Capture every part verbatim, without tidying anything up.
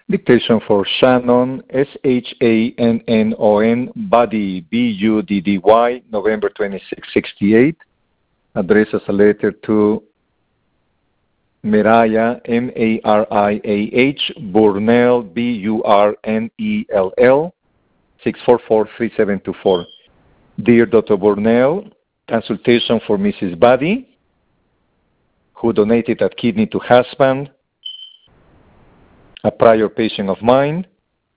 Dictation for Shannon, S H A N N O N, Buddy, B U D D Y, November twenty-sixth, sixty-eight. Address as a letter to Mariah, M A R I A H, Burnell, B U R N E L L, six four four, three seven two four. Dear Doctor Burnell, consultation for Missus Buddy, who donated a kidney to husband, a prior patient of mine,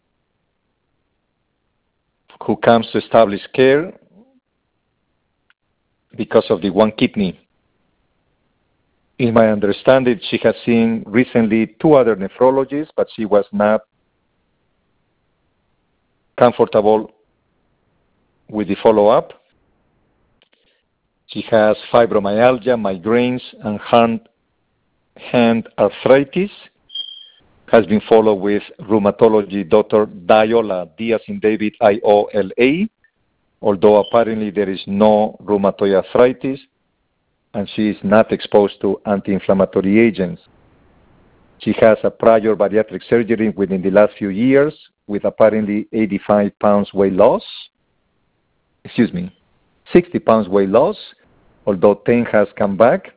who comes to establish care because of the one kidney. In my understanding, she has seen recently two other nephrologists, but she was not comfortable with the follow-up. She has fibromyalgia, migraines, and hand, hand arthritis. Has been followed with rheumatology Doctor Diola, D as in David, I O L A, although apparently there is no rheumatoid arthritis, and she is not exposed to anti-inflammatory agents. She has a prior bariatric surgery within the last few years with apparently eighty-five pounds weight loss. Excuse me, sixty pounds weight loss, although ten has come back.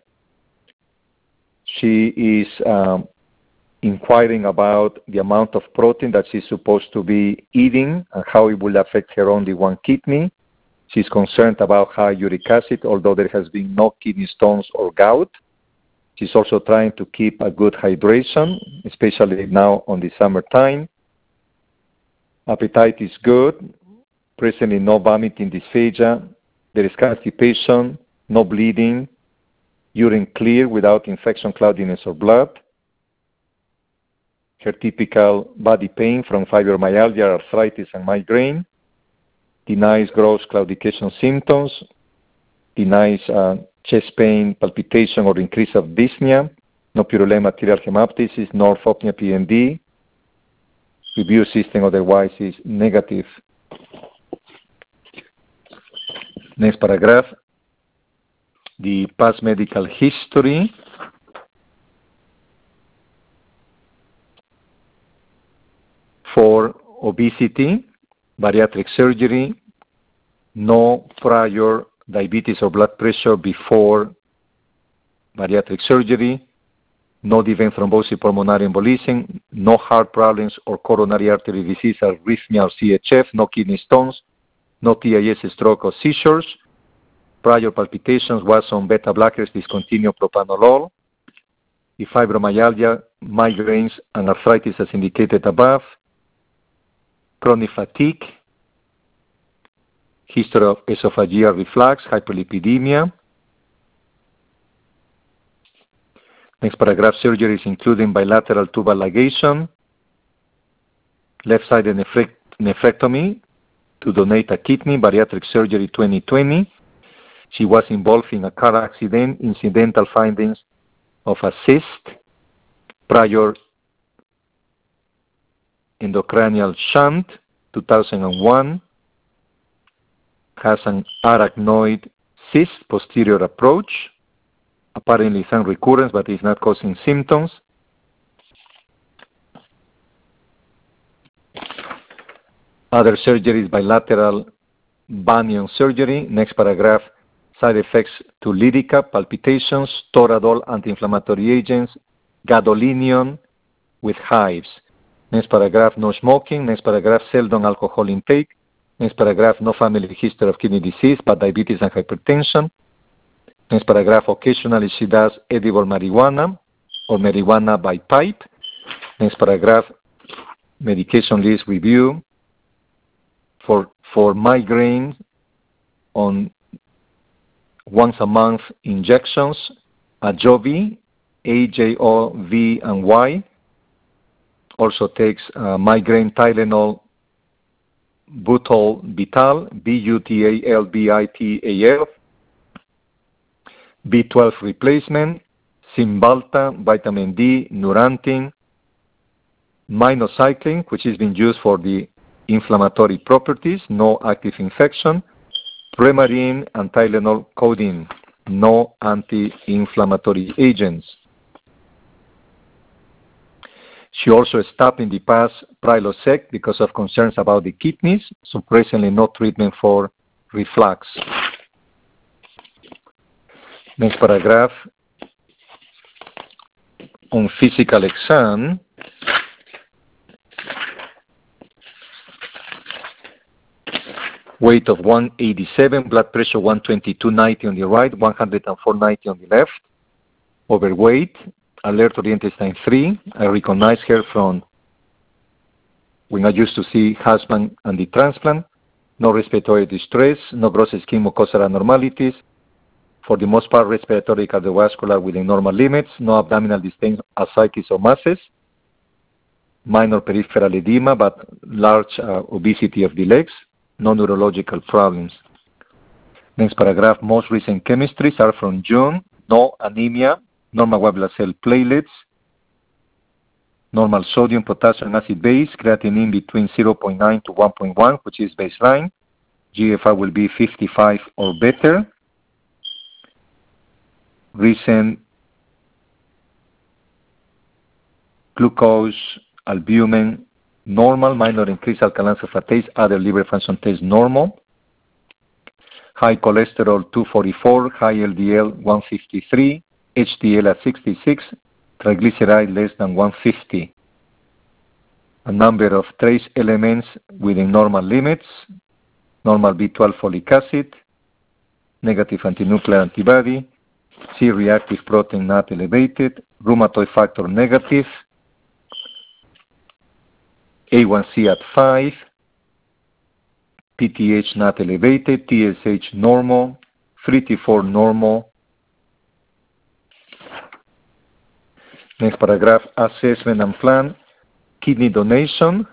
She is um, inquiring about the amount of protein that she's supposed to be eating and how it will affect her only one kidney. She's concerned about high uric acid, although there has been no kidney stones or gout. She's also trying to keep a good hydration, especially now on the summertime. Appetite is good. Presently no vomiting dysphagia. There is constipation, no bleeding, urine clear without infection, cloudiness, or blood. Her typical body pain from fibromyalgia, arthritis, and migraine. Denies gross claudication symptoms. Denies uh, chest pain, palpitation, or increase of dyspnea. No purulent material hemoptysis, no orthopnea P M D. Review system otherwise is negative. Next paragraph. The past medical history. For obesity, bariatric surgery, no prior diabetes or blood pressure before bariatric surgery, no deep-vein thrombosis, pulmonary embolism, no heart problems or coronary artery disease, arrhythmia or C H F, no kidney stones, no T I S, stroke or seizures, prior palpitations, was on beta blockers, discontinued propranolol, the fibromyalgia, migraines, and arthritis as indicated above, chronic fatigue, history of esophageal reflux, hyperlipidemia. Next paragraph, surgeries including bilateral tubal ligation, left-sided nephrect- nephrectomy to donate a kidney, bariatric surgery twenty twenty. She was involved in a car accident, incidental findings of a cyst, prior endocranial shunt, two thousand one, has an arachnoid cyst, posterior approach, apparently some recurrence but is not causing symptoms. Other surgeries, bilateral bunion surgery. Next paragraph, side effects to Lyrica, palpitations, Toradol, anti-inflammatory agents, gadolinium with hives. Next paragraph, no smoking. Next paragraph, seldom alcohol intake. Next paragraph, no family history of kidney disease, but diabetes and hypertension. Next paragraph, occasionally she does edible marijuana or marijuana by pipe. Next paragraph, medication list review for, for migraine on once a month injections, Ajovi, A J O V and Y. Also takes uh, migraine Tylenol, Butal Vital, B U T A L B I T A L, B twelve replacement, Cymbalta, vitamin D, Nurantin, minocycline, which is being used for the inflammatory properties, no active infection, Premarin and Tylenol codeine, no anti-inflammatory agents. She also stopped in the past Prilosec because of concerns about the kidneys, so presently no treatment for reflux. Next paragraph. On physical exam, weight of one eighty-seven, blood pressure one twenty-two ninety on the right, one oh four ninety on the left. Overweight, alert oriented sign three. I recognize her from when I used to see husband and the transplant. No respiratory distress, no gross skin mucosal abnormalities. For the most part, respiratory cardiovascular within normal limits, no abdominal distinct ascites or masses, minor peripheral edema, but large uh, obesity of the legs, no neurological problems. Next paragraph, most recent chemistries are from June, no anemia, normal white blood cell platelets, normal sodium, potassium, acid base, creatinine between zero point nine to one point one, which is baseline. G F R will be fifty-five or better. Recent glucose, albumin, normal, minor increased alkaline phosphatase, other liver function tests normal. High cholesterol two forty-four, high L D L one fifty-three, H D L at sixty-six, triglyceride less than one fifty. A number of trace elements within normal limits, normal B twelve folic acid, negative antinuclear antibody, C-reactive protein not elevated, rheumatoid factor negative, A one C at five, P T H not elevated, T S H normal, three T four normal. Next paragraph, assessment and plan. Kidney donation.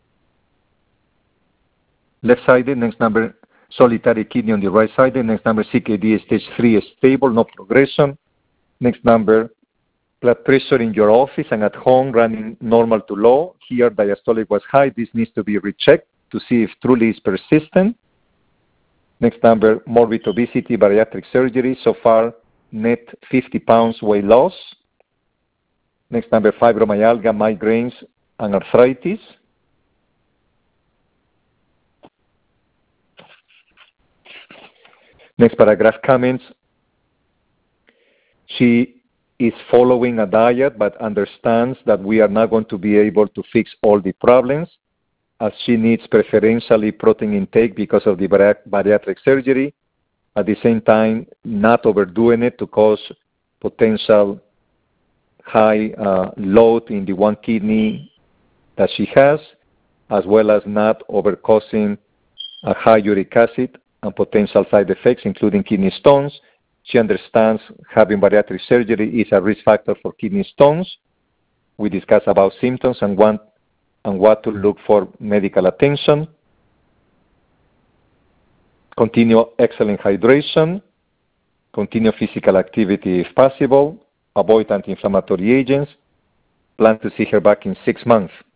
Left-sided, next number, solitary kidney on the right side. Next number, C K D stage three is stable, no progression. Next number, blood pressure in your office and at home running normal to low. Here, diastolic was high. This needs to be rechecked to see if truly is persistent. Next number, morbid obesity, bariatric surgery. So far, net fifty pounds weight loss. Next number, fibromyalgia, migraines, and arthritis. Next paragraph, comments. She is following a diet but understands that we are not going to be able to fix all the problems, as she needs preferentially protein intake because of the bariatric surgery. At the same time, not overdoing it to cause potential high uh, load in the one kidney that she has, as well as not overcausing a high uric acid and potential side effects, including kidney stones. She understands having bariatric surgery is a risk factor for kidney stones. We discuss about symptoms and, want, and what to look for medical attention. Continue excellent hydration. Continue physical activity if possible. Avoid anti-inflammatory agents. Plan to see her back in six months.